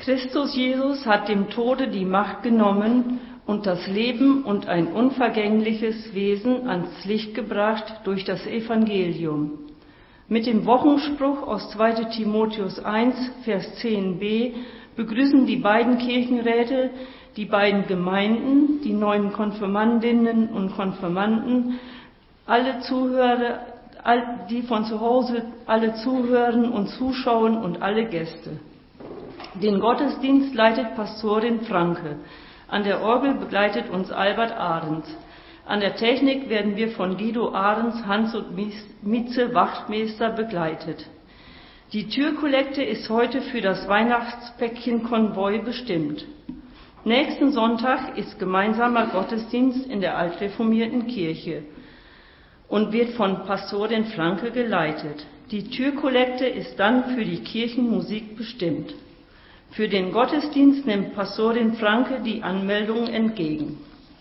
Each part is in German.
Christus Jesus hat dem Tode die Macht genommen und das Leben und ein unvergängliches Wesen ans Licht gebracht durch das Evangelium. Mit dem Wochenspruch aus 2. Timotheus 1, Vers 10b begrüßen die beiden Kirchenräte, die beiden Gemeinden, die neuen Konfirmandinnen und Konfirmanden, alle Zuhörer, die von zu Hause alle zuhören und zuschauen und alle Gäste. Den Gottesdienst leitet Pastorin Franke. An der Orgel begleitet uns Albert Ahrens. An der Technik werden wir von Guido Ahrens, Hans und Mieze Wachtmeister begleitet. Die Türkollekte ist heute für das Weihnachtspäckchen-Konvoi bestimmt. Nächsten Sonntag ist gemeinsamer Gottesdienst in der altreformierten Kirche und wird von Pastorin Franke geleitet. Die Türkollekte ist dann für die Kirchenmusik bestimmt. Für den Gottesdienst nimmt Pastorin Franke die Anmeldung entgegen.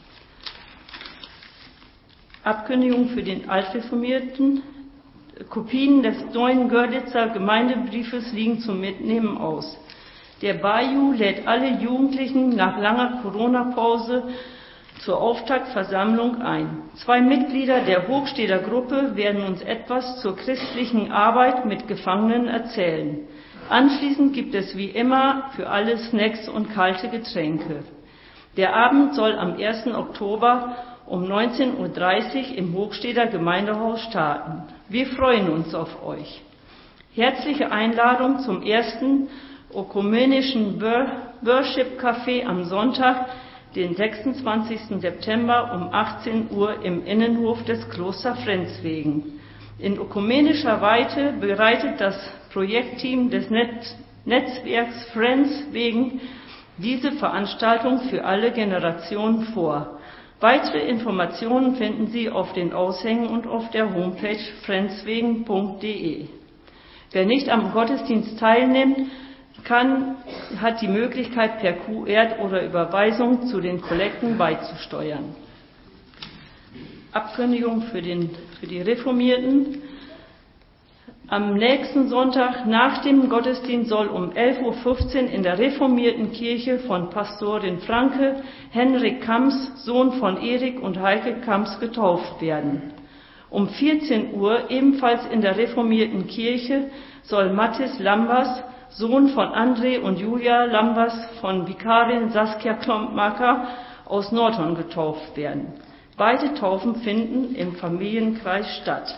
Abkündigung für den Altreformierten. Kopien des neuen Görlitzer Gemeindebriefes liegen zum Mitnehmen aus. Der Baju lädt alle Jugendlichen nach langer Corona-Pause zur Auftaktversammlung ein. 2 Mitglieder der Hochsteder Gruppe werden uns etwas zur christlichen Arbeit mit Gefangenen erzählen. Anschließend gibt es wie immer für alle Snacks und kalte Getränke. Der Abend soll am 1. Oktober um 19:30 Uhr im Hochsteder Gemeindehaus starten. Wir freuen uns auf euch. Herzliche Einladung zum ersten ökumenischen Worship Café am Sonntag, den 26. September um 18 Uhr im Innenhof des Kloster Frenzwegen. In ökumenischer Weite bereitet das Projektteam des Netzwerks Frenzwegen diese Veranstaltung für alle Generationen vor. Weitere Informationen finden Sie auf den Aushängen und auf der Homepage frenzwegen.de. Wer nicht am Gottesdienst teilnehmen kann, hat die Möglichkeit, per QR oder Überweisung zu den Kollekten beizusteuern. Abkündigung für die Reformierten. Am nächsten Sonntag nach dem Gottesdienst soll um 11:15 Uhr in der reformierten Kirche von Pastorin Franke Henrik Kamps, Sohn von Erik und Heike Kamps, getauft werden. Um 14 Uhr, ebenfalls in der reformierten Kirche, soll Mathis Lambers, Sohn von André und Julia Lambers, von Vikarin Saskia Klompmacher aus Nordhorn getauft werden. Beide Taufen finden im Familienkreis statt.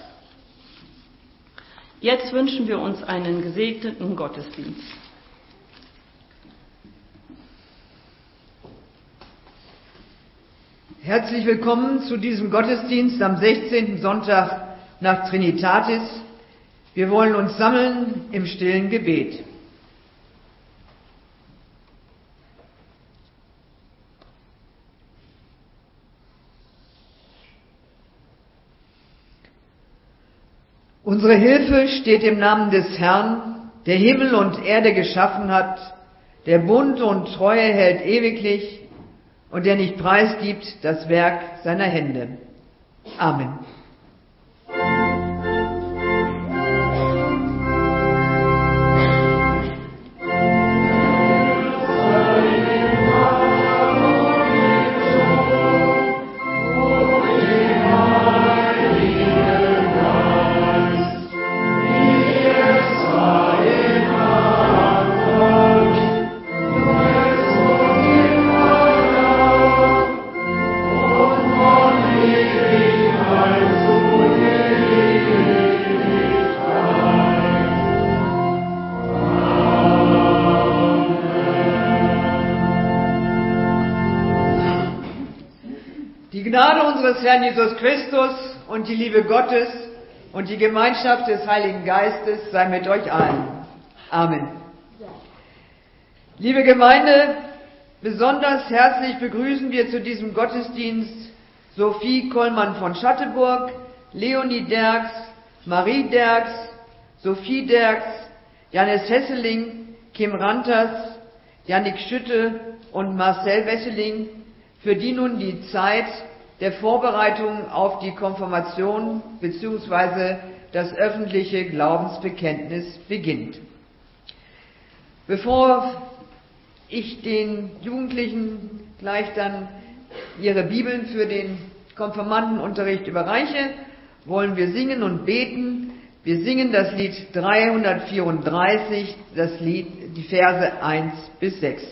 Jetzt wünschen wir uns einen gesegneten Gottesdienst. Herzlich willkommen zu diesem Gottesdienst am 16. Sonntag nach Trinitatis. Wir wollen uns sammeln im stillen Gebet. Unsere Hilfe steht im Namen des Herrn, der Himmel und Erde geschaffen hat, der Bund und Treue hält ewiglich und der nicht preisgibt das Werk seiner Hände. Amen. Die Gnade unseres Herrn Jesus Christus und die Liebe Gottes und die Gemeinschaft des Heiligen Geistes sei mit euch allen. Amen. Liebe Gemeinde, besonders herzlich begrüßen wir zu diesem Gottesdienst Sophie Kollmann von Schatteburg, Leonie Derks, Marie Derks, Sophie Derks, Janis Hesseling, Kim Ranters, Jannik Schütte und Marcel Wesseling, für die nun die Zeit der Vorbereitung auf die Konfirmation bzw. das öffentliche Glaubensbekenntnis beginnt. Bevor ich den Jugendlichen gleich dann ihre Bibeln für den Konfirmandenunterricht überreiche, wollen wir singen und beten. Wir singen das Lied 334, die Verse 1 bis 6.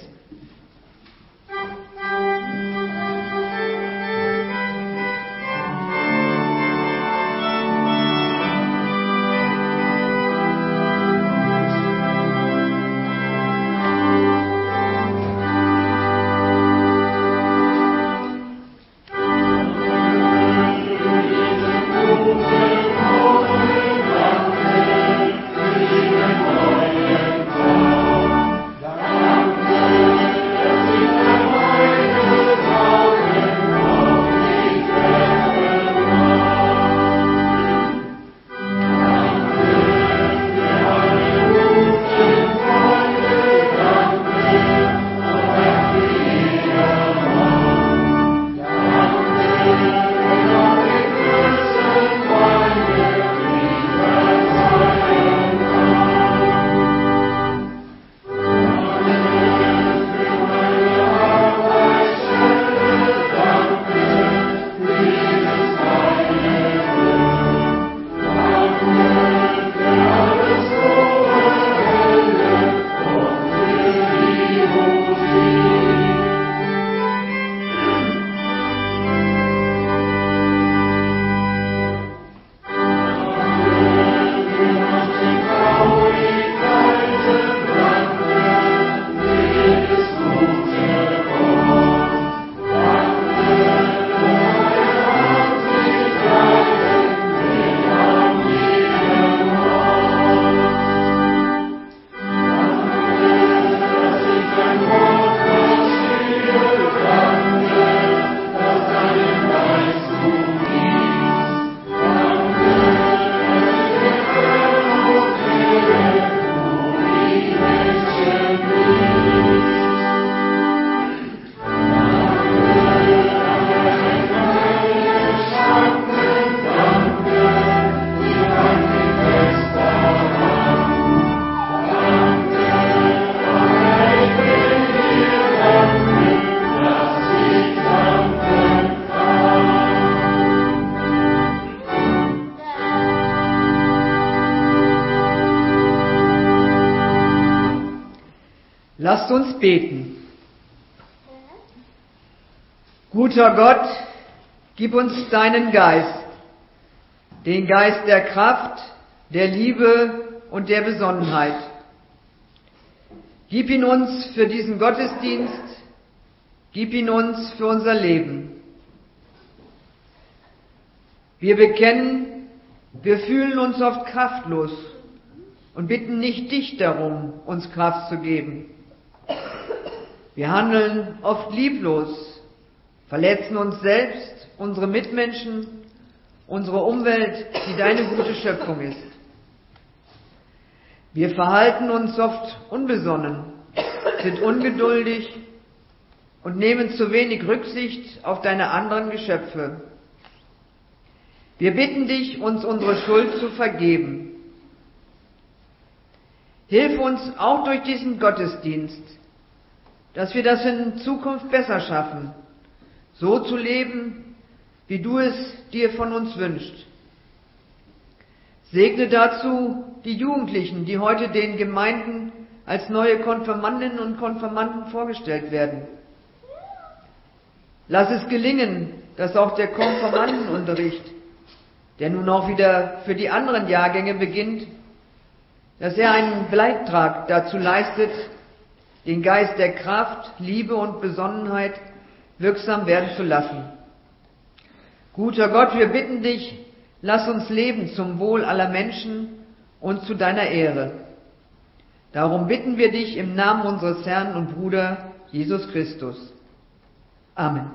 Lasst uns beten. Guter Gott, gib uns deinen Geist, den Geist der Kraft, der Liebe und der Besonnenheit. Gib ihn uns für diesen Gottesdienst, gib ihn uns für unser Leben. Wir bekennen, wir fühlen uns oft kraftlos und bitten nicht dich darum, uns Kraft zu geben. Wir handeln oft lieblos, verletzen uns selbst, unsere Mitmenschen, unsere Umwelt, die deine gute Schöpfung ist. Wir verhalten uns oft unbesonnen, sind ungeduldig und nehmen zu wenig Rücksicht auf deine anderen Geschöpfe. Wir bitten dich, uns unsere Schuld zu vergeben. Hilf uns auch durch diesen Gottesdienst, dass wir das in Zukunft besser schaffen, so zu leben, wie du es dir von uns wünschst. Segne dazu die Jugendlichen, die heute den Gemeinden als neue Konfirmandinnen und Konfirmanden vorgestellt werden. Lass es gelingen, dass auch der Konfirmandenunterricht, der nun auch wieder für die anderen Jahrgänge beginnt, dass er einen Beitrag dazu leistet, den Geist der Kraft, Liebe und Besonnenheit wirksam werden zu lassen. Guter Gott, wir bitten dich, lass uns leben zum Wohl aller Menschen und zu deiner Ehre. Darum bitten wir dich im Namen unseres Herrn und Bruder Jesus Christus. Amen.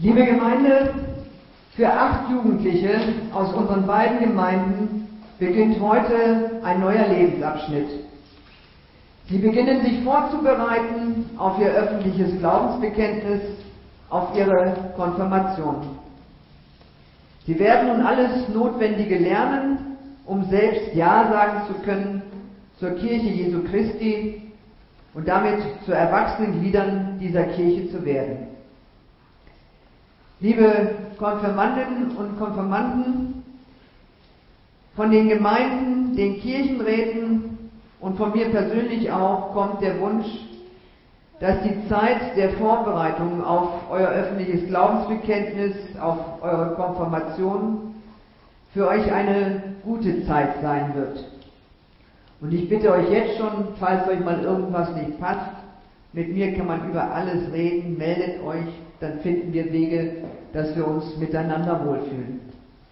Liebe Gemeinde, für 8 Jugendliche aus unseren beiden Gemeinden beginnt heute ein neuer Lebensabschnitt. Sie beginnen sich vorzubereiten auf ihr öffentliches Glaubensbekenntnis, auf ihre Konfirmation. Sie werden nun alles Notwendige lernen, um selbst Ja sagen zu können zur Kirche Jesu Christi und damit zu erwachsenen Gliedern dieser Kirche zu werden. Liebe Konfirmandinnen und Konfirmanden, von den Gemeinden, den Kirchenräten und von mir persönlich auch kommt der Wunsch, dass die Zeit der Vorbereitung auf euer öffentliches Glaubensbekenntnis, auf eure Konfirmation für euch eine gute Zeit sein wird. Und ich bitte euch jetzt schon, falls euch mal irgendwas nicht passt, mit mir kann man über alles reden, meldet euch, dann finden wir Wege, dass wir uns miteinander wohlfühlen.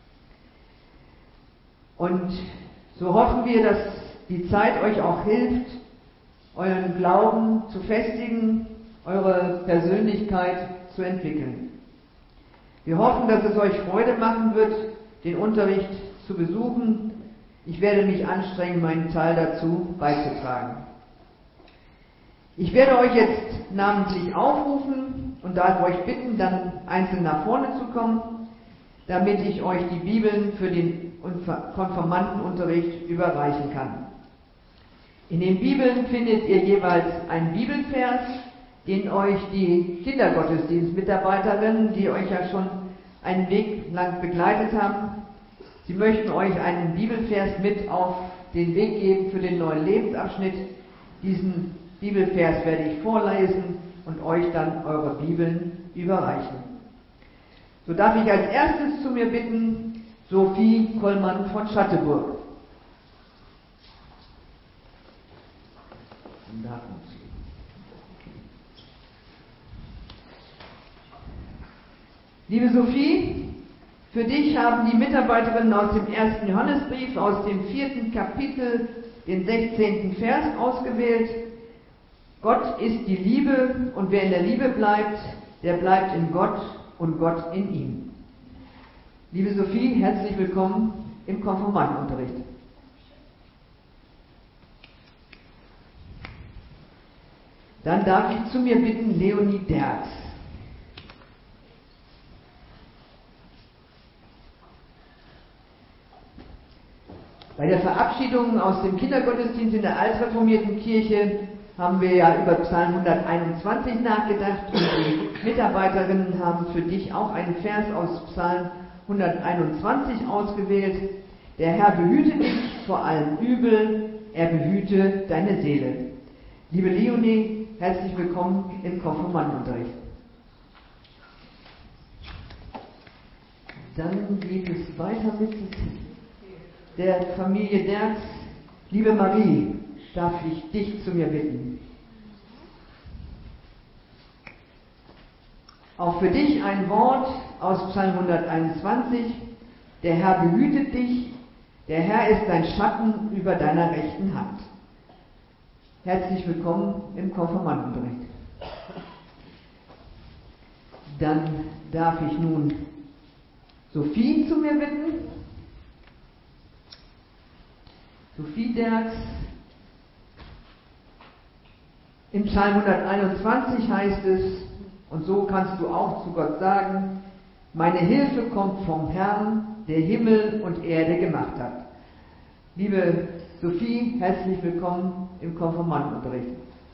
Und so hoffen wir, dass die Zeit euch auch hilft, euren Glauben zu festigen, eure Persönlichkeit zu entwickeln. Wir hoffen, dass es euch Freude machen wird, den Unterricht zu besuchen. Ich werde mich anstrengen, meinen Teil dazu beizutragen. Ich werde euch jetzt namentlich aufrufen und darf euch bitten, dann einzeln nach vorne zu kommen, damit ich euch die Bibeln für den Konfirmandenunterricht überreichen kann. In den Bibeln findet ihr jeweils einen Bibelvers, den euch die Kindergottesdienstmitarbeiterinnen, die euch ja schon einen Weg lang begleitet haben, sie möchten euch einen Bibelvers mit auf den Weg geben für den neuen Lebensabschnitt. Diesen Bibelvers werde ich vorlesen und euch dann eure Bibeln überreichen. So darf ich als erstes zu mir bitten, Sophie Kollmann von Schatteburg. Liebe Sophie, für dich haben die Mitarbeiterinnen aus dem 1. Johannesbrief, aus dem 4. Kapitel, den 16. Vers ausgewählt. Gott ist die Liebe und wer in der Liebe bleibt, der bleibt in Gott und Gott in ihm. Liebe Sophie, herzlich willkommen im Konfirmandenunterricht. Dann darf ich zu mir bitten Leonie Derks. Bei der Verabschiedung aus dem Kindergottesdienst in der altreformierten Kirche haben wir ja über Psalm 121 nachgedacht und die Mitarbeiterinnen haben für dich auch einen Vers aus Psalm 121 ausgewählt. Der Herr behüte dich vor allem Übel, er behüte deine Seele. Liebe Leonie, herzlich willkommen im Konfirmandenunterricht. Dann geht es weiter mit der Familie Derks. Liebe Marie, darf ich dich zu mir bitten. Auch für dich ein Wort aus Psalm 121. Der Herr behütet dich, der Herr ist dein Schatten über deiner rechten Hand. Herzlich willkommen im Konfirmandenunterricht. Dann darf ich nun Sophie zu mir bitten. Sophie Derks. Im Psalm 121 heißt es, und so kannst du auch zu Gott sagen, meine Hilfe kommt vom Herrn, der Himmel und Erde gemacht hat. Liebe Sophie, herzlich willkommen im Konfirmandenunterricht.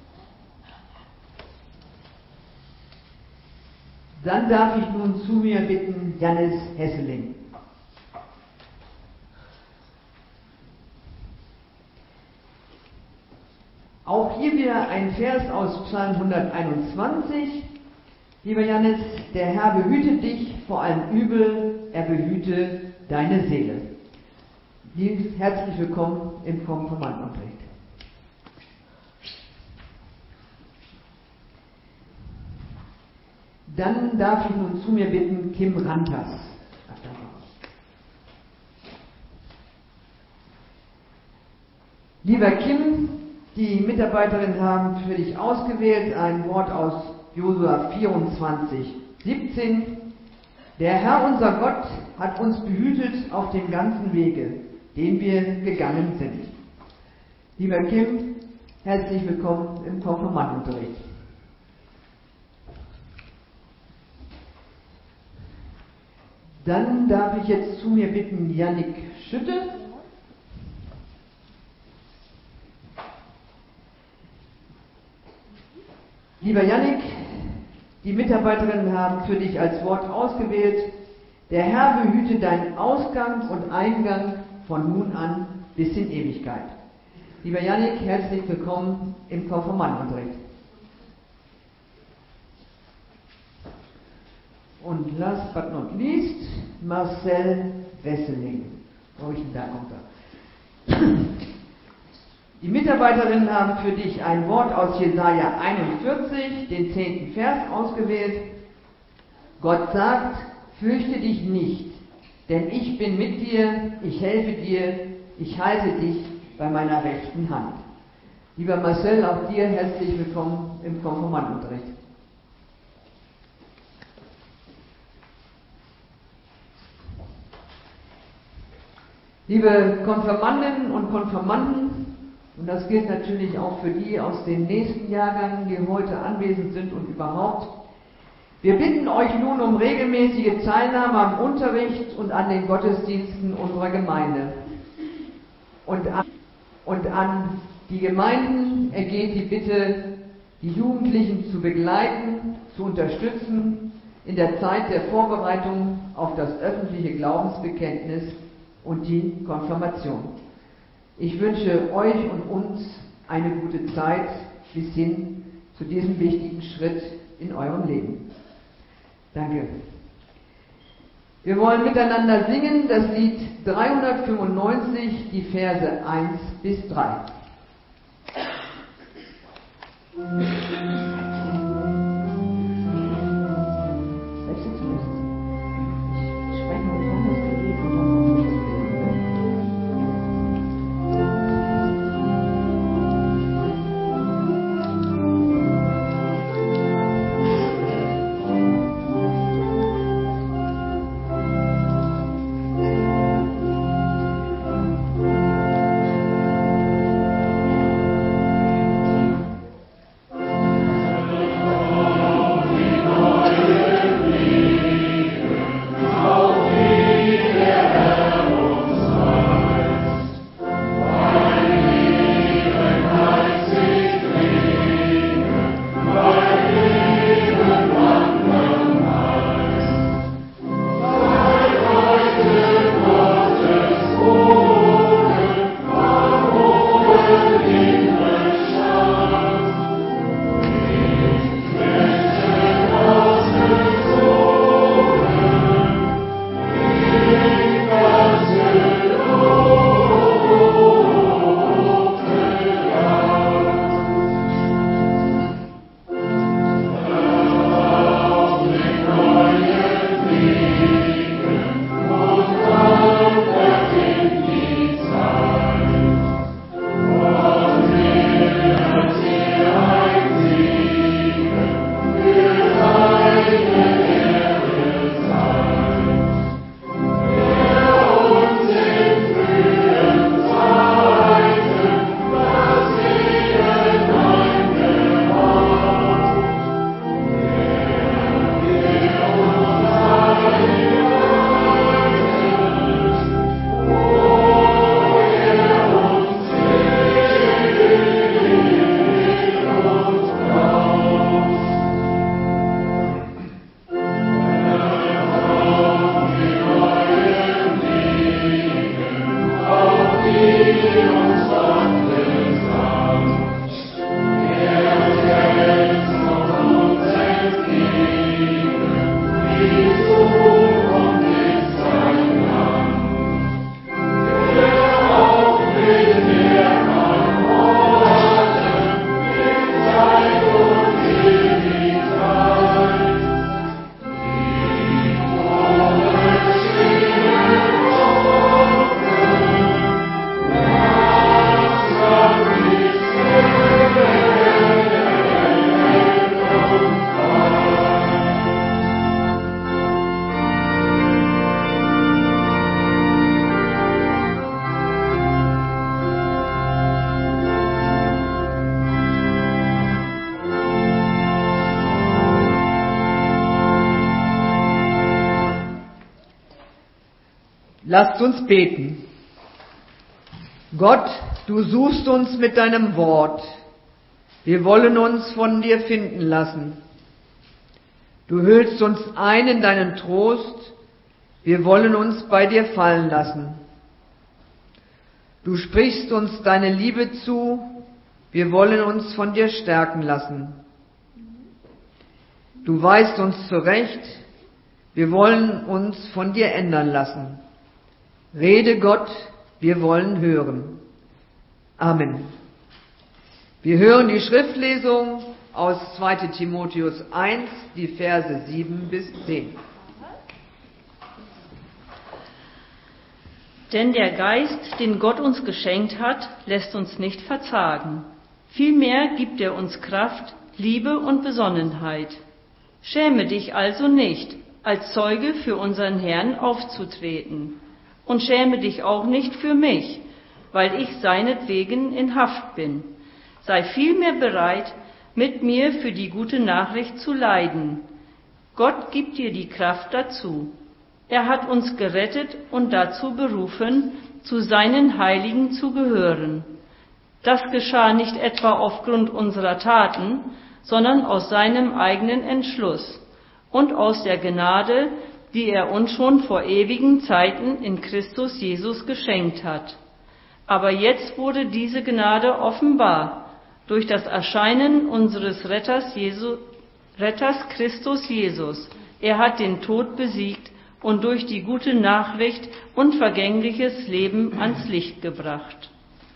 Dann darf ich nun zu mir bitten Jannis Hesseling. Auch hier wieder ein Vers aus Psalm 121. Lieber Jannis, der Herr behüte dich vor allem Übel, er behüte deine Seele. Herzlich willkommen im Konfirmandenunterricht. Dann darf ich nun zu mir bitten Kim Rantas. Lieber Kim, die Mitarbeiterinnen haben für dich ausgewählt ein Wort aus Josua 24, 17. Der Herr, unser Gott, hat uns behütet auf dem ganzen Wege, den wir gegangen sind. Lieber Kim, herzlich willkommen im Konfirmandenunterricht. Dann darf ich jetzt zu mir bitten Jannik Schütte. Lieber Jannik, die Mitarbeiterinnen haben für dich als Wort ausgewählt: Der Herr behüte deinen Ausgang und Eingang von nun an bis in Ewigkeit. Lieber Jannik, herzlich willkommen im Konfirmandenunterricht. Und last but not least, Marcel Wesseling. Wo ich denn da kommt er? Die Mitarbeiterinnen haben für dich ein Wort aus Jesaja 41, den 10. Vers, ausgewählt. Gott sagt: Fürchte dich nicht, denn ich bin mit dir, ich helfe dir, ich halte dich bei meiner rechten Hand. Lieber Marcel, auch dir herzlich willkommen im Konfirmandenunterricht. Liebe Konfirmandinnen und Konfirmanden, und das gilt natürlich auch für die aus den nächsten Jahrgängen, die heute anwesend sind und überhaupt, wir bitten euch nun um regelmäßige Teilnahme am Unterricht und an den Gottesdiensten unserer Gemeinde. Und an die Gemeinden ergeht die Bitte, die Jugendlichen zu begleiten, zu unterstützen in der Zeit der Vorbereitung auf das öffentliche Glaubensbekenntnis und die Konfirmation. Ich wünsche euch und uns eine gute Zeit bis hin zu diesem wichtigen Schritt in eurem Leben. Danke. Wir wollen miteinander singen das Lied 395, die Verse 1 bis 3. Lasst uns beten. Gott, du suchst uns mit deinem Wort. Wir wollen uns von dir finden lassen. Du hüllst uns ein in deinen Trost. Wir wollen uns bei dir fallen lassen. Du sprichst uns deine Liebe zu. Wir wollen uns von dir stärken lassen. Du weist uns zurecht. Wir wollen uns von dir ändern lassen. Rede Gott, wir wollen hören. Amen. Wir hören die Schriftlesung aus 2. Timotheus 1, die Verse 7 bis 10. Denn der Geist, den Gott uns geschenkt hat, lässt uns nicht verzagen. Vielmehr gibt er uns Kraft, Liebe und Besonnenheit. Schäme dich also nicht, als Zeuge für unseren Herrn aufzutreten. Und schäme dich auch nicht für mich, weil ich seinetwegen in Haft bin. Sei vielmehr bereit, mit mir für die gute Nachricht zu leiden. Gott gibt dir die Kraft dazu. Er hat uns gerettet und dazu berufen, zu seinen Heiligen zu gehören. Das geschah nicht etwa aufgrund unserer Taten, sondern aus seinem eigenen Entschluss und aus der Gnade, die er uns schon vor ewigen Zeiten in Christus Jesus geschenkt hat. Aber jetzt wurde diese Gnade offenbar durch das Erscheinen unseres Retters Christus Jesus. Er hat den Tod besiegt und durch die gute Nachricht unvergängliches Leben ans Licht gebracht.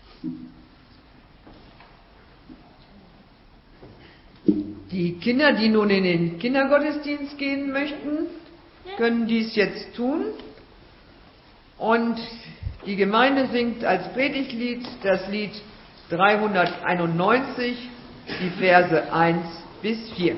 Die Kinder, die nun in den Kindergottesdienst gehen möchten, können dies jetzt tun. Und die Gemeinde singt als Predigtlied das Lied 391, die Verse 1 bis 4.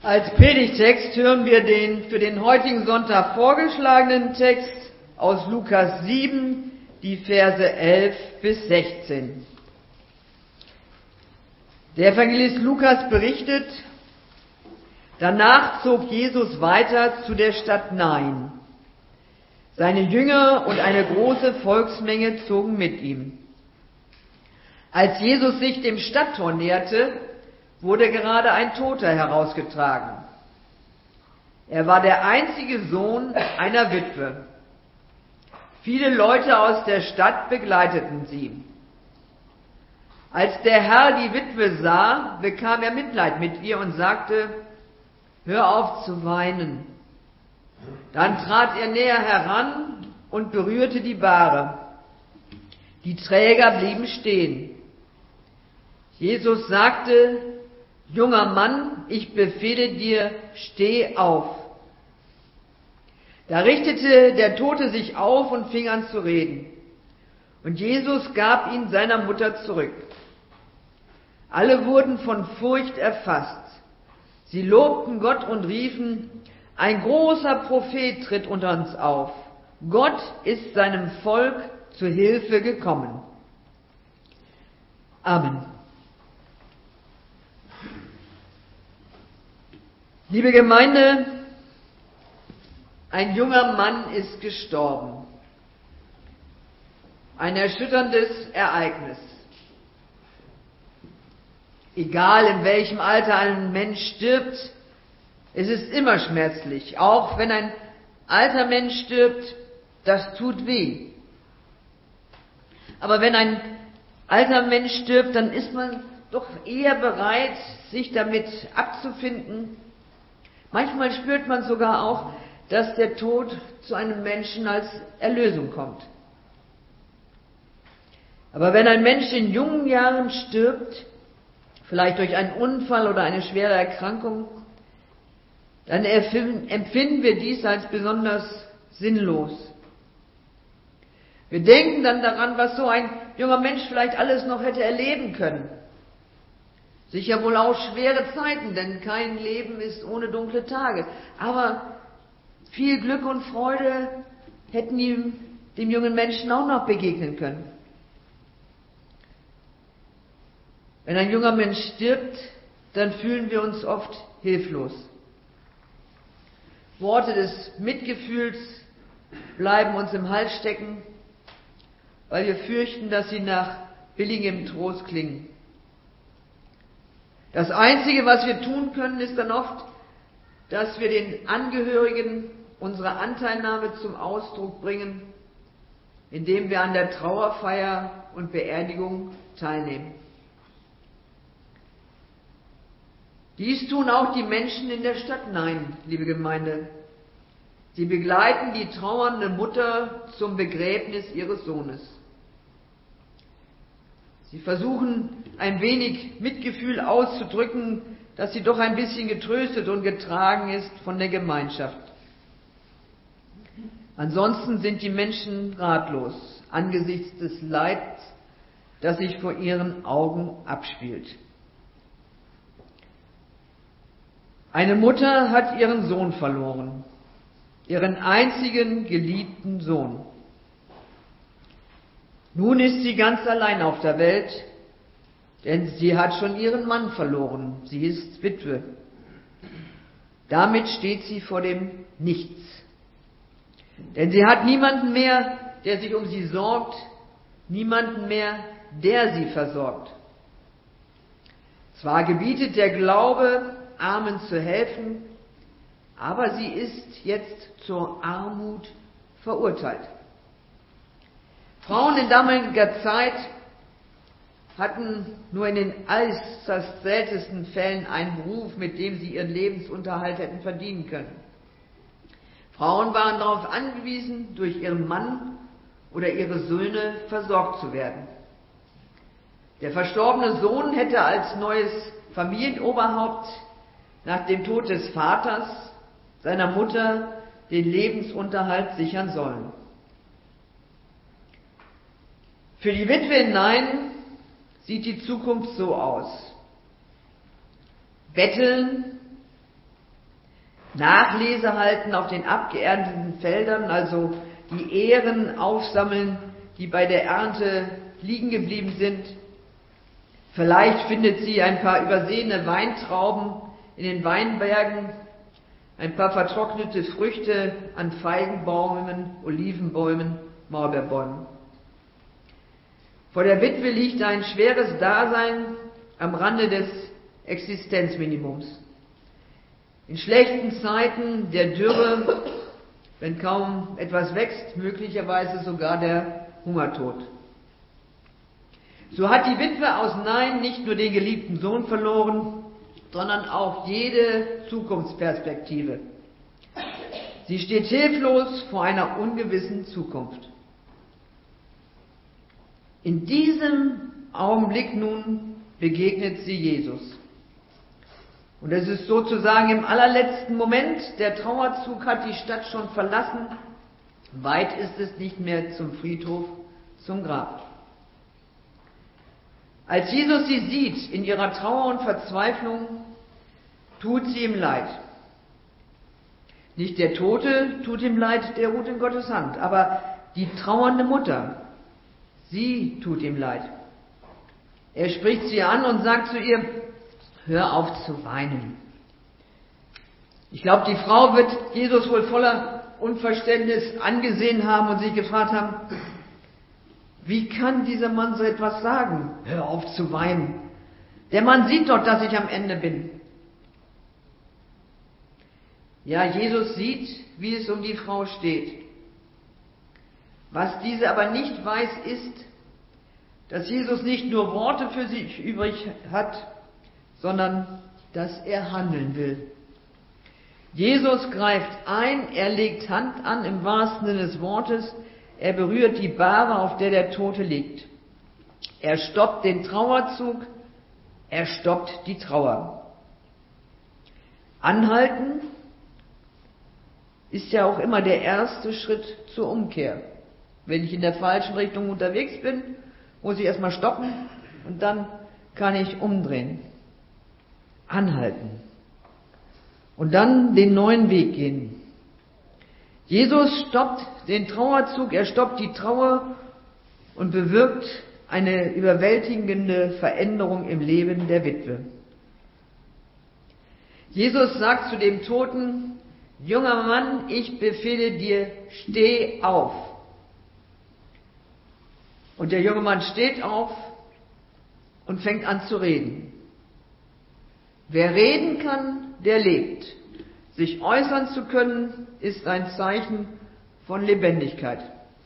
Als Predigtext hören wir den für den heutigen Sonntag vorgeschlagenen Text aus Lukas 7, die Verse 11 bis 16. Der Evangelist Lukas berichtet: Danach zog Jesus weiter zu der Stadt Nain. Seine Jünger und eine große Volksmenge zogen mit ihm. Als Jesus sich dem Stadttor näherte, wurde gerade ein Toter herausgetragen. Er war der einzige Sohn einer Witwe. Viele Leute aus der Stadt begleiteten sie. Als der Herr die Witwe sah, bekam er Mitleid mit ihr und sagte: Hör auf zu weinen. Dann trat er näher heran und berührte die Bahre. Die Träger blieben stehen. Jesus sagte: Junger Mann, ich befehle dir, steh auf. Da richtete der Tote sich auf und fing an zu reden. Und Jesus gab ihn seiner Mutter zurück. Alle wurden von Furcht erfasst. Sie lobten Gott und riefen: Ein großer Prophet tritt unter uns auf. Gott ist seinem Volk zu Hilfe gekommen. Amen. Liebe Gemeinde, ein junger Mann ist gestorben. Ein erschütterndes Ereignis. Egal in welchem Alter ein Mensch stirbt, es ist immer schmerzlich. Auch wenn ein alter Mensch stirbt, das tut weh. Aber wenn ein alter Mensch stirbt, dann ist man doch eher bereit, sich damit abzufinden. Manchmal spürt man sogar auch, dass der Tod zu einem Menschen als Erlösung kommt. Aber wenn ein Mensch in jungen Jahren stirbt, vielleicht durch einen Unfall oder eine schwere Erkrankung, dann empfinden wir dies als besonders sinnlos. Wir denken dann daran, was so ein junger Mensch vielleicht alles noch hätte erleben können. Sicher wohl auch schwere Zeiten, denn kein Leben ist ohne dunkle Tage. Aber viel Glück und Freude hätten dem jungen Menschen auch noch begegnen können. Wenn ein junger Mensch stirbt, dann fühlen wir uns oft hilflos. Worte des Mitgefühls bleiben uns im Hals stecken, weil wir fürchten, dass sie nach billigem Trost klingen. Das Einzige, was wir tun können, ist dann oft, dass wir den Angehörigen unsere Anteilnahme zum Ausdruck bringen, indem wir an der Trauerfeier und Beerdigung teilnehmen. Dies tun auch die Menschen in der Stadt Nain, liebe Gemeinde. Sie begleiten die trauernde Mutter zum Begräbnis ihres Sohnes. Sie versuchen ein wenig Mitgefühl auszudrücken, dass sie doch ein bisschen getröstet und getragen ist von der Gemeinschaft. Ansonsten sind die Menschen ratlos angesichts des Leids, das sich vor ihren Augen abspielt. Eine Mutter hat ihren Sohn verloren, ihren einzigen geliebten Sohn. Nun ist sie ganz allein auf der Welt, denn sie hat schon ihren Mann verloren. Sie ist Witwe. Damit steht sie vor dem Nichts. Denn sie hat niemanden mehr, der sich um sie sorgt, niemanden mehr, der sie versorgt. Zwar gebietet der Glaube, Armen zu helfen, aber sie ist jetzt zur Armut verurteilt. Frauen in damaliger Zeit hatten nur in den äußerst seltensten Fällen einen Beruf, mit dem sie ihren Lebensunterhalt hätten verdienen können. Frauen waren darauf angewiesen, durch ihren Mann oder ihre Söhne versorgt zu werden. Der verstorbene Sohn hätte als neues Familienoberhaupt nach dem Tod des Vaters seiner Mutter den Lebensunterhalt sichern sollen. Für die Witwe in Nain sieht die Zukunft so aus: Betteln, Nachlese halten auf den abgeernteten Feldern, also die Ähren aufsammeln, die bei der Ernte liegen geblieben sind. Vielleicht findet sie ein paar übersehene Weintrauben in den Weinbergen, ein paar vertrocknete Früchte an Feigenbäumen, Olivenbäumen, Maulbeerbäumen. Vor der Witwe liegt ein schweres Dasein am Rande des Existenzminimums. In schlechten Zeiten der Dürre, wenn kaum etwas wächst, möglicherweise sogar der Hungertod. So hat die Witwe aus Nain nicht nur den geliebten Sohn verloren, sondern auch jede Zukunftsperspektive. Sie steht hilflos vor einer ungewissen Zukunft. In diesem Augenblick nun begegnet sie Jesus. Und es ist sozusagen im allerletzten Moment, der Trauerzug hat die Stadt schon verlassen, weit ist es nicht mehr zum Friedhof, zum Grab. Als Jesus sie sieht in ihrer Trauer und Verzweiflung, tut sie ihm leid. Nicht der Tote tut ihm leid, der ruht in Gottes Hand, aber die trauernde Mutter, sie tut ihm leid. Er spricht sie an und sagt zu ihr, hör auf zu weinen. Ich glaube, die Frau wird Jesus wohl voller Unverständnis angesehen haben und sich gefragt haben, wie kann dieser Mann so etwas sagen? Hör auf zu weinen. Der Mann sieht doch, dass ich am Ende bin. Ja, Jesus sieht, wie es um die Frau steht. Was diese aber nicht weiß, ist, dass Jesus nicht nur Worte für sich übrig hat, sondern dass er handeln will. Jesus greift ein, er legt Hand an im wahrsten Sinne des Wortes, er berührt die Bahre, auf der der Tote liegt. Er stoppt den Trauerzug, er stoppt die Trauer. Anhalten ist ja auch immer der erste Schritt zur Umkehr. Wenn ich in der falschen Richtung unterwegs bin, muss ich erstmal stoppen und dann kann ich umdrehen. Anhalten. Und dann den neuen Weg gehen. Jesus stoppt den Trauerzug, er stoppt die Trauer und bewirkt eine überwältigende Veränderung im Leben der Witwe. Jesus sagt zu dem Toten, junger Mann, ich befehle dir, steh auf. Und der junge Mann steht auf und fängt an zu reden. Wer reden kann, der lebt. Sich äußern zu können, ist ein Zeichen von Lebendigkeit.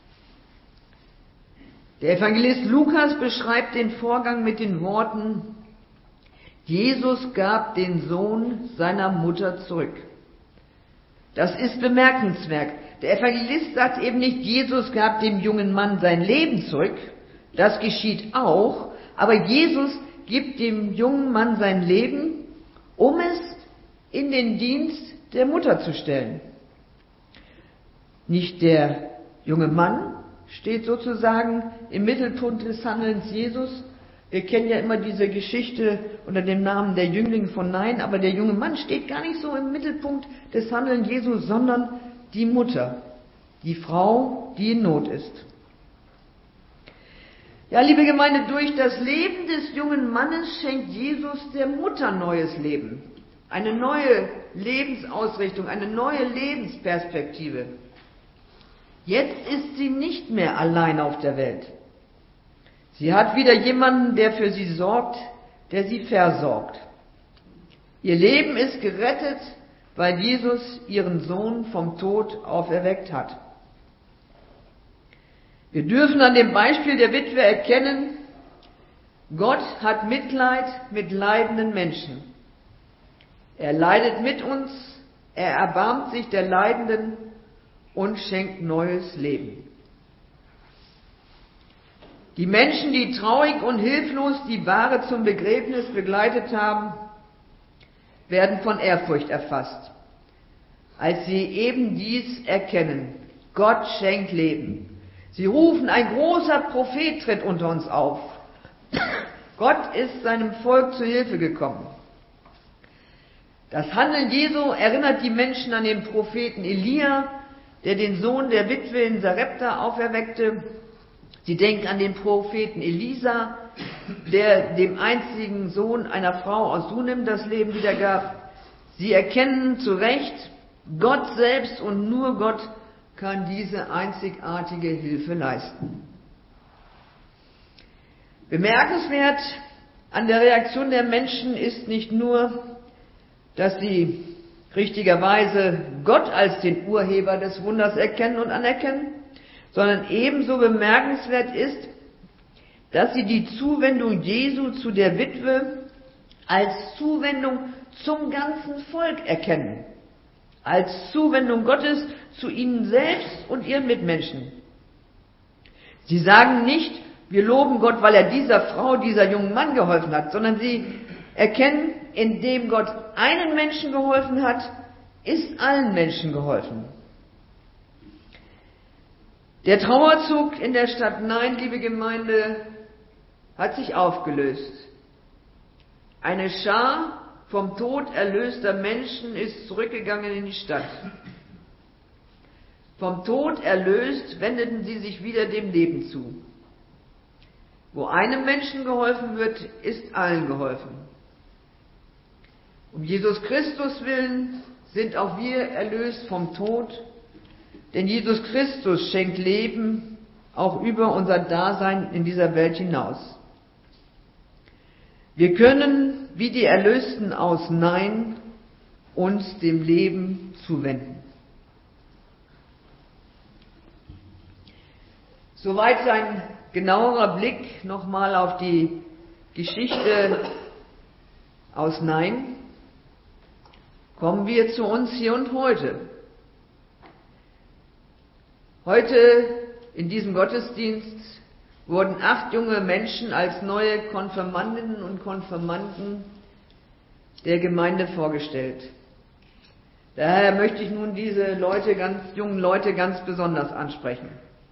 Der Evangelist Lukas beschreibt den Vorgang mit den Worten, Jesus gab den Sohn seiner Mutter zurück. Das ist bemerkenswert. Der Evangelist sagt eben nicht, Jesus gab dem jungen Mann sein Leben zurück. Das geschieht auch. Aber Jesus gibt dem jungen Mann sein Leben, um es in den Dienst der Mutter zu stellen. Nicht der junge Mann steht sozusagen im Mittelpunkt des Handelns Jesus. Wir kennen ja immer diese Geschichte unter dem Namen der Jüngling von Nain, aber der junge Mann steht gar nicht so im Mittelpunkt des Handelns Jesu, sondern die Mutter, die Frau, die in Not ist. Ja, liebe Gemeinde, durch das Leben des jungen Mannes schenkt Jesus der Mutter neues Leben, eine neue Lebensausrichtung, eine neue Lebensperspektive. Jetzt ist sie nicht mehr allein auf der Welt. Sie hat wieder jemanden, der für sie sorgt, der sie versorgt. Ihr Leben ist gerettet, weil Jesus ihren Sohn vom Tod auferweckt hat. Wir dürfen an dem Beispiel der Witwe erkennen, Gott hat Mitleid mit leidenden Menschen. Er leidet mit uns, er erbarmt sich der Leidenden und schenkt neues Leben. Die Menschen, die traurig und hilflos die Bahre zum Begräbnis begleitet haben, werden von Ehrfurcht erfasst, als sie eben dies erkennen. Gott schenkt Leben. Sie rufen, ein großer Prophet tritt unter uns auf. Gott ist seinem Volk zu Hilfe gekommen. Das Handeln Jesu erinnert die Menschen an den Propheten Elia, der den Sohn der Witwe in Sarepta auferweckte. Sie denken an den Propheten Elisa, der dem einzigen Sohn einer Frau aus Sunem das Leben wiedergab. Sie erkennen zu Recht, Gott selbst und nur Gott kann diese einzigartige Hilfe leisten. Bemerkenswert an der Reaktion der Menschen ist nicht nur, dass sie richtigerweise Gott als den Urheber des Wunders erkennen und anerkennen, sondern ebenso bemerkenswert ist, dass sie die Zuwendung Jesu zu der Witwe als Zuwendung zum ganzen Volk erkennen, als Zuwendung Gottes zu ihnen selbst und ihren Mitmenschen. Sie sagen nicht, wir loben Gott, weil er dieser Frau, dieser jungen Mann geholfen hat, sondern sie erkennen, indem Gott einen Menschen geholfen hat, ist allen Menschen geholfen. Der Trauerzug in der Stadt Nain, liebe Gemeinde, hat sich aufgelöst. Eine Schar vom Tod erlöster Menschen ist zurückgegangen in die Stadt. Vom Tod erlöst wendeten sie sich wieder dem Leben zu. Wo einem Menschen geholfen wird, ist allen geholfen. Um Jesus Christus willen sind auch wir erlöst vom Tod, denn Jesus Christus schenkt Leben auch über unser Dasein in dieser Welt hinaus. Wir können, wie die Erlösten aus Nain, uns dem Leben zuwenden. Soweit ein genauerer Blick nochmal auf die Geschichte aus Nain. Kommen wir zu uns hier und heute. Heute in diesem Gottesdienst wurden 8 junge Menschen als neue Konfirmandinnen und Konfirmanden der Gemeinde vorgestellt. Daher möchte ich nun diese jungen Leute ganz besonders ansprechen.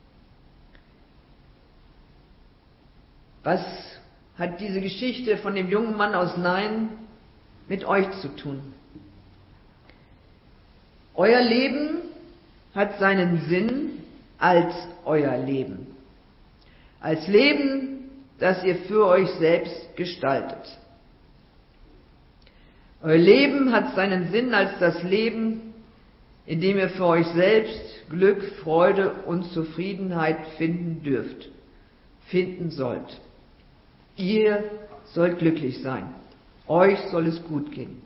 Was hat diese Geschichte von dem jungen Mann aus Nain mit euch zu tun? Euer Leben hat seinen Sinn als euer Leben. Als Leben, das ihr für euch selbst gestaltet. Euer Leben hat seinen Sinn als das Leben, in dem ihr für euch selbst Glück, Freude und Zufriedenheit finden dürft, finden sollt. Ihr sollt glücklich sein. Euch soll es gut gehen.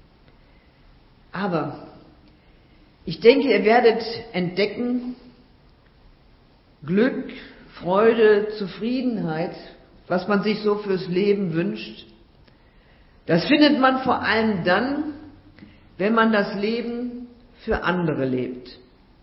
Aber ich denke, ihr werdet entdecken, Glück, Freude, Zufriedenheit, was man sich so fürs Leben wünscht, das findet man vor allem dann, wenn man das Leben für andere lebt.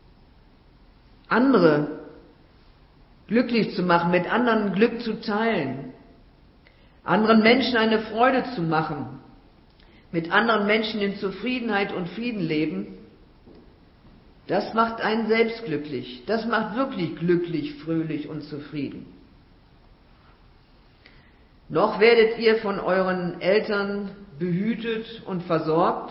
Andere glücklich zu machen, mit anderen Glück zu teilen, anderen Menschen eine Freude zu machen, mit anderen Menschen in Zufriedenheit und Frieden leben, das macht einen selbst glücklich. Das macht wirklich glücklich, fröhlich und zufrieden. Noch werdet ihr von euren Eltern behütet und versorgt,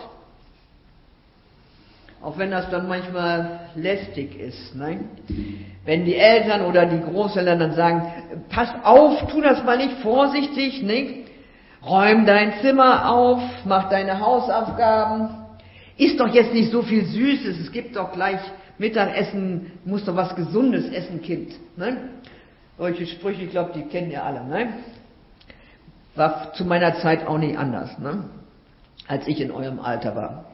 auch wenn das dann manchmal lästig ist. Nein? Wenn die Eltern oder die Großeltern dann sagen, pass auf, tu das mal nicht vorsichtig, nicht? Räum dein Zimmer auf, mach deine Hausaufgaben, iss doch jetzt nicht so viel Süßes, es gibt doch gleich Mittagessen, musst doch was Gesundes essen, Kind. Ne? Solche Sprüche, ich glaube, die kennen ihr alle. Ne? War zu meiner Zeit auch nicht anders, ne? Als ich in eurem Alter war.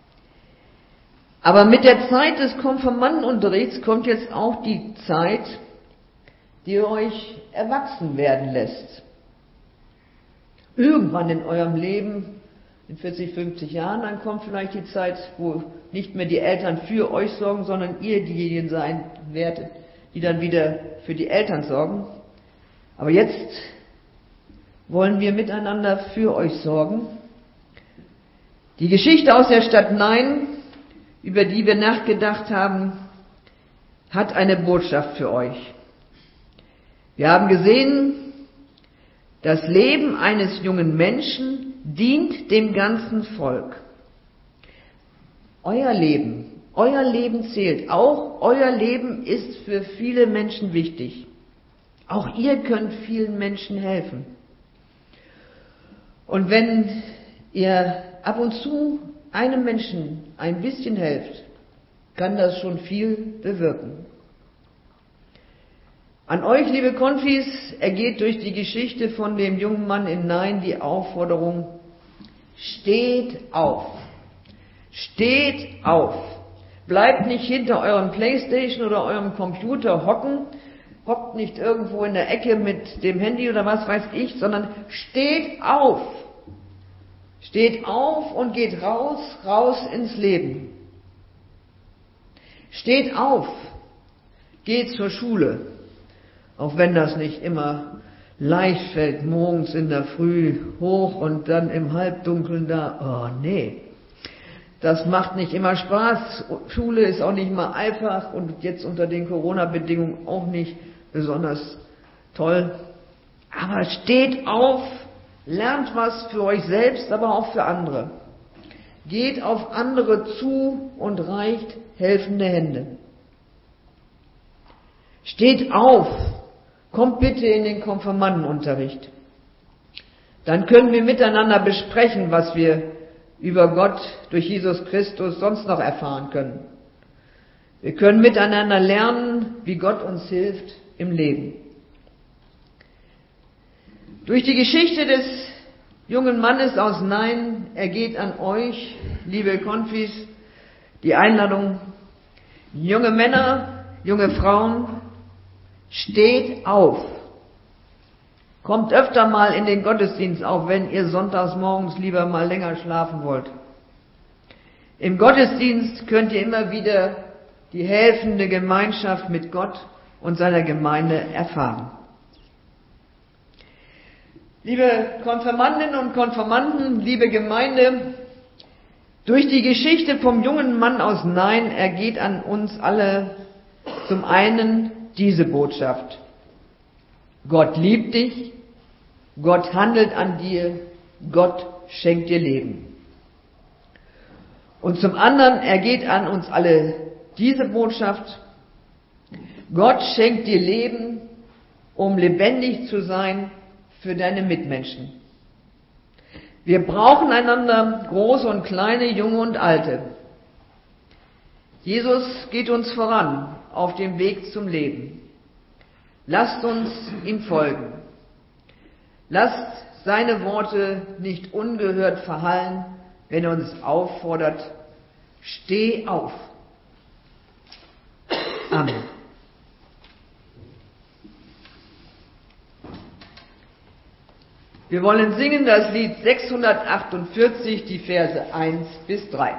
Aber mit der Zeit des Konfirmandenunterrichts kommt jetzt auch die Zeit, die euch erwachsen werden lässt. Irgendwann in eurem Leben, in 40, 50 Jahren, dann kommt vielleicht die Zeit, wo nicht mehr die Eltern für euch sorgen, sondern ihr diejenigen sein werdet, die dann wieder für die Eltern sorgen. Aber jetzt wollen wir miteinander für euch sorgen. Die Geschichte aus der Stadt Nain, über die wir nachgedacht haben, hat eine Botschaft für euch. Wir haben gesehen, das Leben eines jungen Menschen dient dem ganzen Volk. euer Leben zählt. Auch euer Leben ist für viele Menschen wichtig. Auch ihr könnt vielen Menschen helfen. Und wenn ihr ab und zu einem Menschen ein bisschen helft, kann das schon viel bewirken. An euch, liebe Konfis, ergeht durch die Geschichte von dem jungen Mann in Nain die Aufforderung: Steht auf! Steht auf! Bleibt nicht hinter eurem Playstation oder eurem Computer hocken, hockt nicht irgendwo in der Ecke mit dem Handy oder was weiß ich, sondern steht auf! Steht auf und geht raus ins Leben. Steht auf! Geht zur Schule! Auch wenn das nicht immer leicht fällt, morgens in der Früh hoch und dann im Halbdunkeln da. Oh nee, das macht nicht immer Spaß. Schule ist auch nicht immer einfach und jetzt unter den Corona-Bedingungen auch nicht besonders toll. Aber steht auf, lernt was für euch selbst, aber auch für andere. Geht auf andere zu und reicht helfende Hände. Steht auf! Kommt bitte in den Konfirmandenunterricht. Dann können wir miteinander besprechen, was wir über Gott durch Jesus Christus sonst noch erfahren können. Wir können miteinander lernen, wie Gott uns hilft im Leben. Durch die Geschichte des jungen Mannes aus Nain ergeht an euch, liebe Konfis, die Einladung: junge Männer, junge Frauen, steht auf. Kommt öfter mal in den Gottesdienst, auch wenn ihr sonntags morgens lieber mal länger schlafen wollt. Im Gottesdienst könnt ihr immer wieder die helfende Gemeinschaft mit Gott und seiner Gemeinde erfahren. Liebe Konfirmandinnen und Konfirmanden, liebe Gemeinde, durch die Geschichte vom jungen Mann aus Nain ergeht an uns alle zum einen diese Botschaft: Gott liebt dich, Gott handelt an dir, Gott schenkt dir Leben. Und zum anderen ergeht an uns alle diese Botschaft: Gott schenkt dir Leben, um lebendig zu sein für deine Mitmenschen. Wir brauchen einander, große und kleine, junge und alte. Jesus geht uns voran auf dem Weg zum Leben. Lasst uns ihm folgen. Lasst seine Worte nicht ungehört verhallen, wenn er uns auffordert: Steh auf. Amen. Wir wollen singen das Lied 648, die Verse 1 bis 3.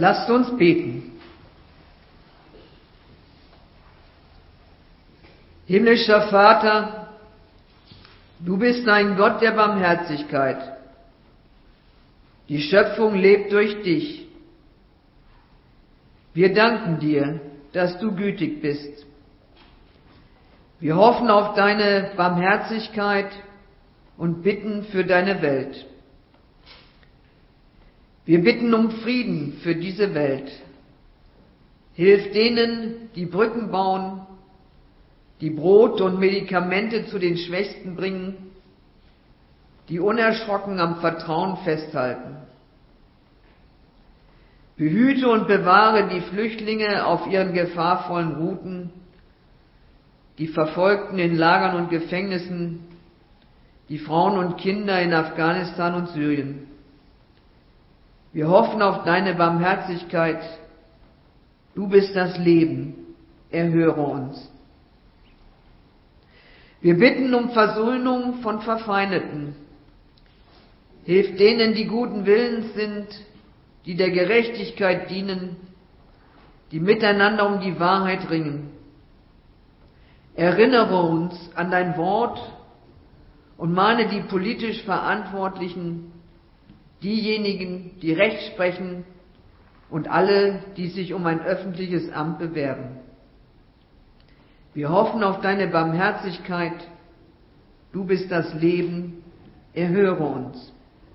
Lasst uns beten. Himmlischer Vater, du bist ein Gott der Barmherzigkeit. Die Schöpfung lebt durch dich. Wir danken dir, dass du gütig bist. Wir hoffen auf deine Barmherzigkeit und bitten für deine Welt. Wir bitten um Frieden für diese Welt. Hilf denen, die Brücken bauen, die Brot und Medikamente zu den Schwächsten bringen, die unerschrocken am Vertrauen festhalten. Behüte und bewahre die Flüchtlinge auf ihren gefahrvollen Routen, die Verfolgten in Lagern und Gefängnissen, die Frauen und Kinder in Afghanistan und Syrien. Wir hoffen auf deine Barmherzigkeit. Du bist das Leben. Erhöre uns. Wir bitten um Versöhnung von Verfeindeten. Hilf denen, die guten Willens sind, die der Gerechtigkeit dienen, die miteinander um die Wahrheit ringen. Erinnere uns an dein Wort und mahne die politisch Verantwortlichen, diejenigen, die Recht sprechen und alle, die sich um ein öffentliches Amt bewerben. Wir hoffen auf deine Barmherzigkeit. Du bist das Leben. Erhöre uns.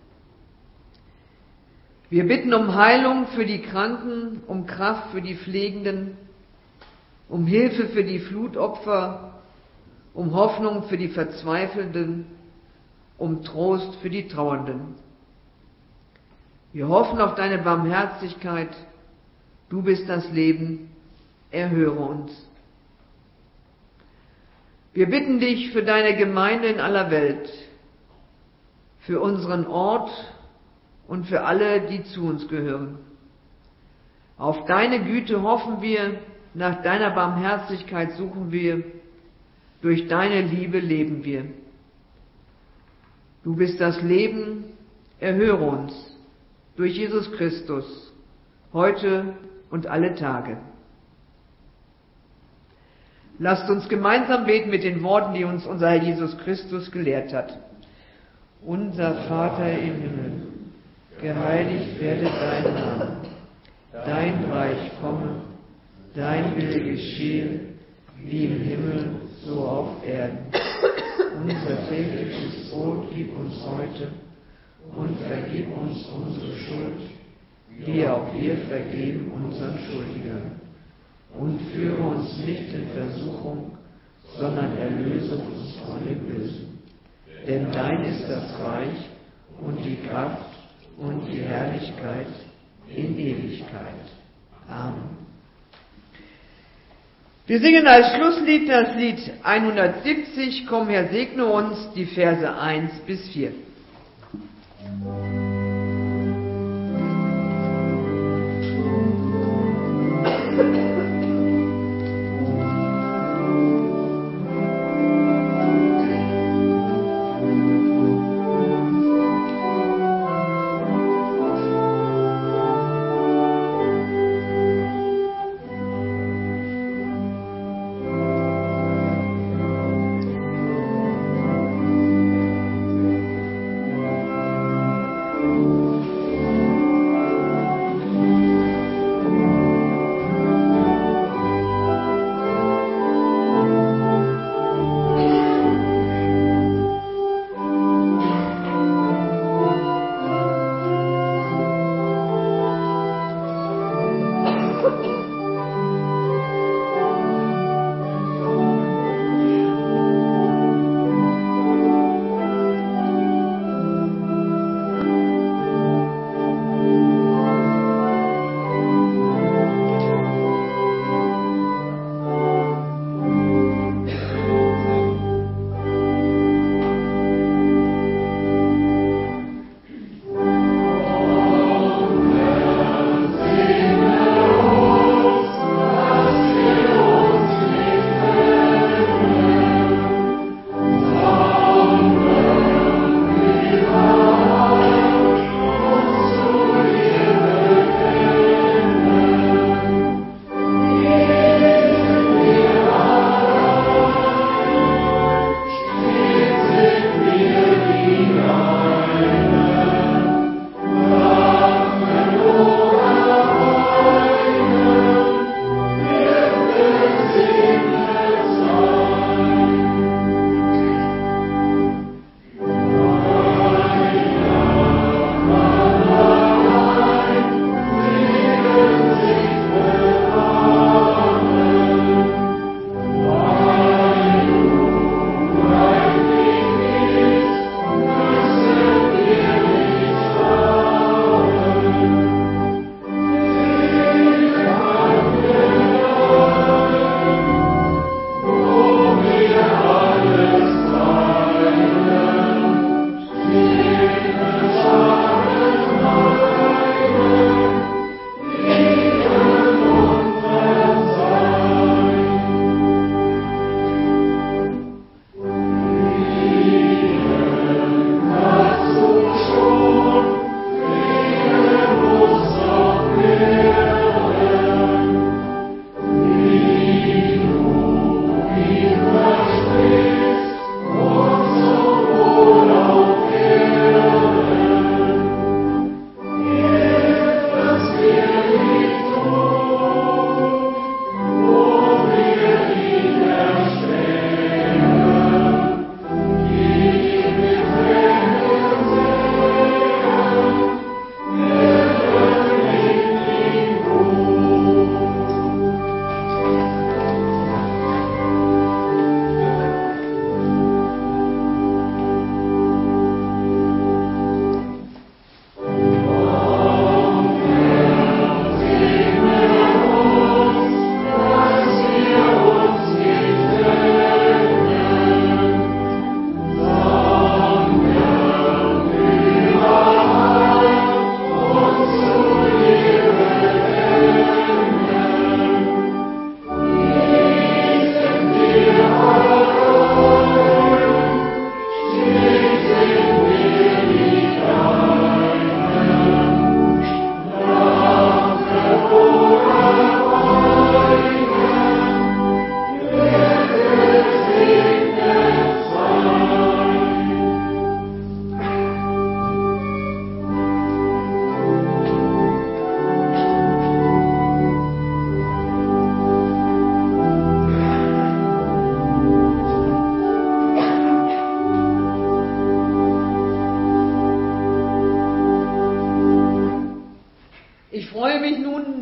Wir bitten um Heilung für die Kranken, um Kraft für die Pflegenden, um Hilfe für die Flutopfer, um Hoffnung für die Verzweifelnden, um Trost für die Trauernden. Wir hoffen auf deine Barmherzigkeit. Du bist das Leben. Erhöre uns. Wir bitten dich für deine Gemeinde in aller Welt, für unseren Ort und für alle, die zu uns gehören. Auf deine Güte hoffen wir, nach deiner Barmherzigkeit suchen wir, durch deine Liebe leben wir. Du bist das Leben, erhöre uns, durch Jesus Christus, heute und alle Tage. Lasst uns gemeinsam beten mit den Worten, die uns unser Herr Jesus Christus gelehrt hat. Unser Vater im Himmel, geheiligt werde dein Name, dein Reich komme, dein Wille geschehe, wie im Himmel, so auf Erden. Unser tägliches Brot gib uns heute und vergib uns unsere Schuld, wie auch wir vergeben unseren Schuldigern. Und führe uns nicht in Versuchung, sondern erlöse uns von dem Bösen. Denn dein ist das Reich und die Kraft und die Herrlichkeit in Ewigkeit. Amen. Wir singen als Schlusslied das Lied 170, Komm Herr, segne uns, die Verse 1 bis 4.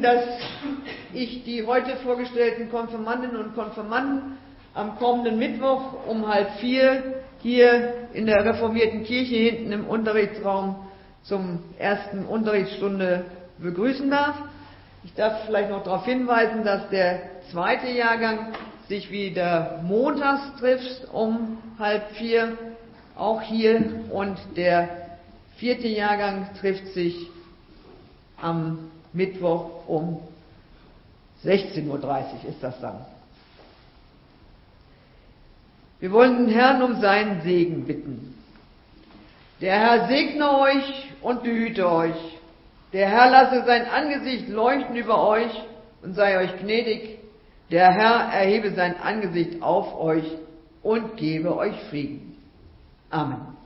dass ich die heute vorgestellten Konfirmandinnen und Konfirmanden am kommenden Mittwoch um 3:30 hier in der reformierten Kirche hinten im Unterrichtsraum zum ersten Unterrichtsstunde begrüßen darf. Ich darf vielleicht noch darauf hinweisen, dass der zweite Jahrgang sich wieder montags trifft um 3:30, auch hier, und der vierte Jahrgang trifft sich am Mittwoch um 16:30 Uhr ist das dann. Wir wollen den Herrn um seinen Segen bitten. Der Herr segne euch und behüte euch. Der Herr lasse sein Angesicht leuchten über euch und sei euch gnädig. Der Herr erhebe sein Angesicht auf euch und gebe euch Frieden. Amen.